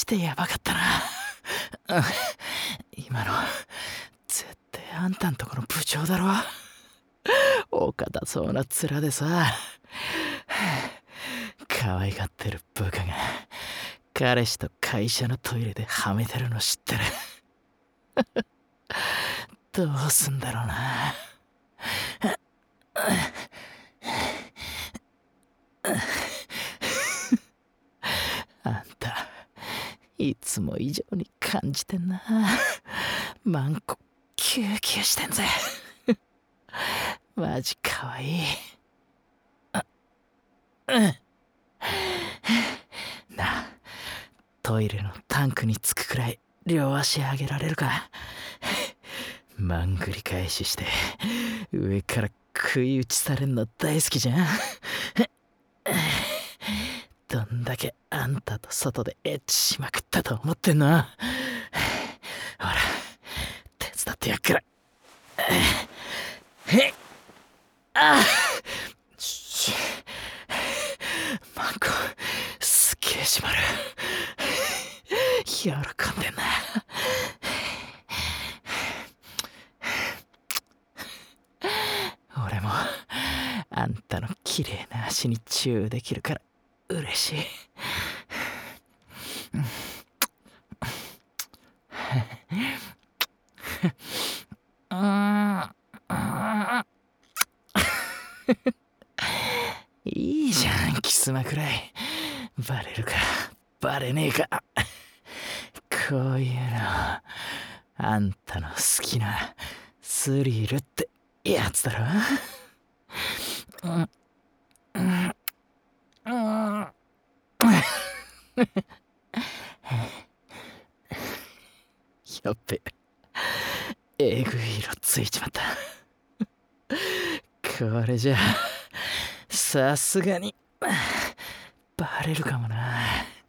てやばかったな。今の絶対あんたんとこの部長だろ。お堅そうな面でさ、可愛がってる部下が彼氏と会社のトイレではめてるの知ってる。どうすんだろうな。あんたいつも以上に感じてんな。マンコキューキューしてんぜ。マジかわいい。なあ、トイレのタンクにつくくらい両足上げられるか。まんぐり返しして上から食い打ちされんの大好きじゃん。どんだけあんたと外でエッチしまくったと思ってんの。ほら手伝ってやっから。へっ、ああ、マンコすっげえ締まる。喜んでんな。俺もあんたの綺麗な足にチューできるから嬉しい。いいじゃん、キスマくらい。バレるかバレねえか。こういうのあんたの好きなスリルってやつだろ。やっべ、えぐい色ついちまった。これじゃさすがにバレるかもな。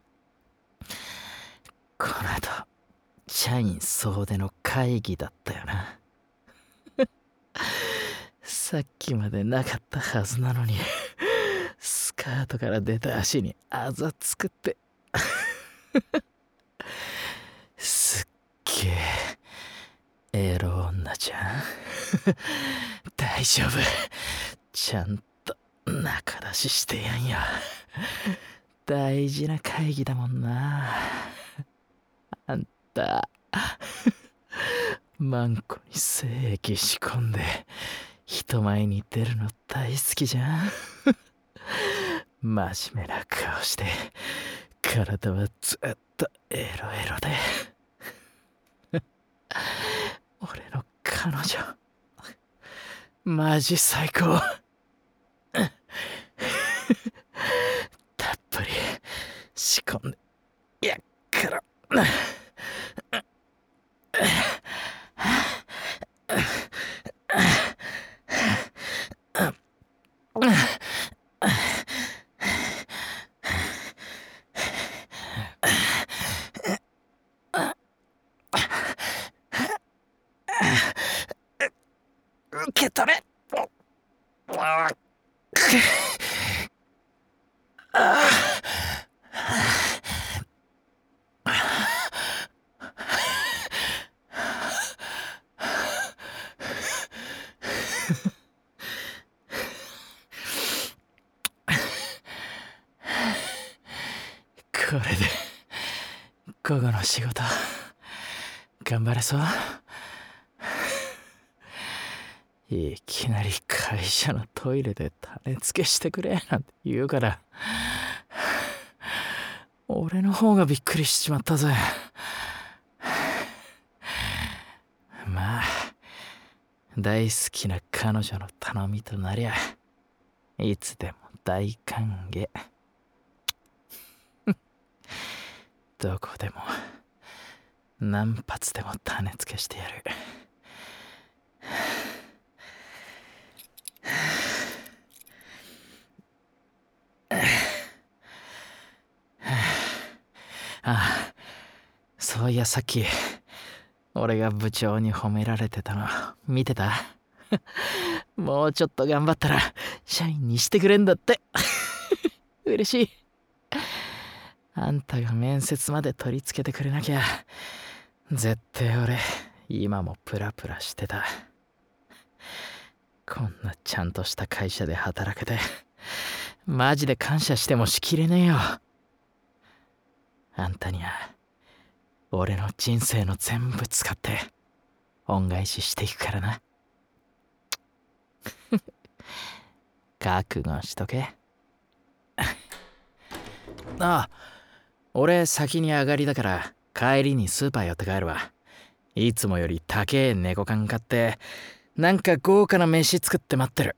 この後社員総出の会議だったよな。さっきまでなかったはずなのに、スカートから出た足にあざ作ってすっげえエロ女じゃん。大丈夫、ちゃんと仲出ししてやんよ。大事な会議だもんな。あんたマンコに精液仕込んで人前に出るの大好きじゃん。真面目な顔して体はずっとエロエロで。俺の彼女マジ最高。たっぷり仕込んでやっから。受け取れ。これで午後の仕事頑張れそう。いきなり会社のトイレで種付けしてくれなんて言うから俺の方がびっくりしちまったぜ。まあ大好きな彼女の頼みとなりゃいつでも大歓迎。どこでも何発でも種付けしてやる。あ、そういやさっき俺が部長に褒められてたの見てた？もうちょっと頑張ったら社員にしてくれんだって。嬉しい。 あんたが面接まで取り付けてくれなきゃ絶対俺今もプラプラしてた。こんなちゃんとした会社で働けてマジで感謝してもしきれねえよ。あんたには俺の人生の全部使って恩返ししていくからな。覚悟しとけ。ああ、俺先に上がりだから帰りにスーパー寄って帰るわ。いつもより高え猫缶買ってなんか豪華な飯作って待ってる。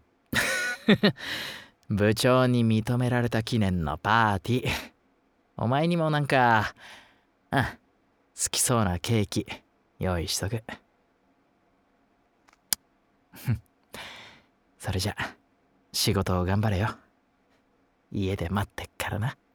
部長に認められた記念のパーティー。お前にもなんか好きそうなケーキ用意しとく。それじゃ仕事を頑張れよ。家で待ってっからな。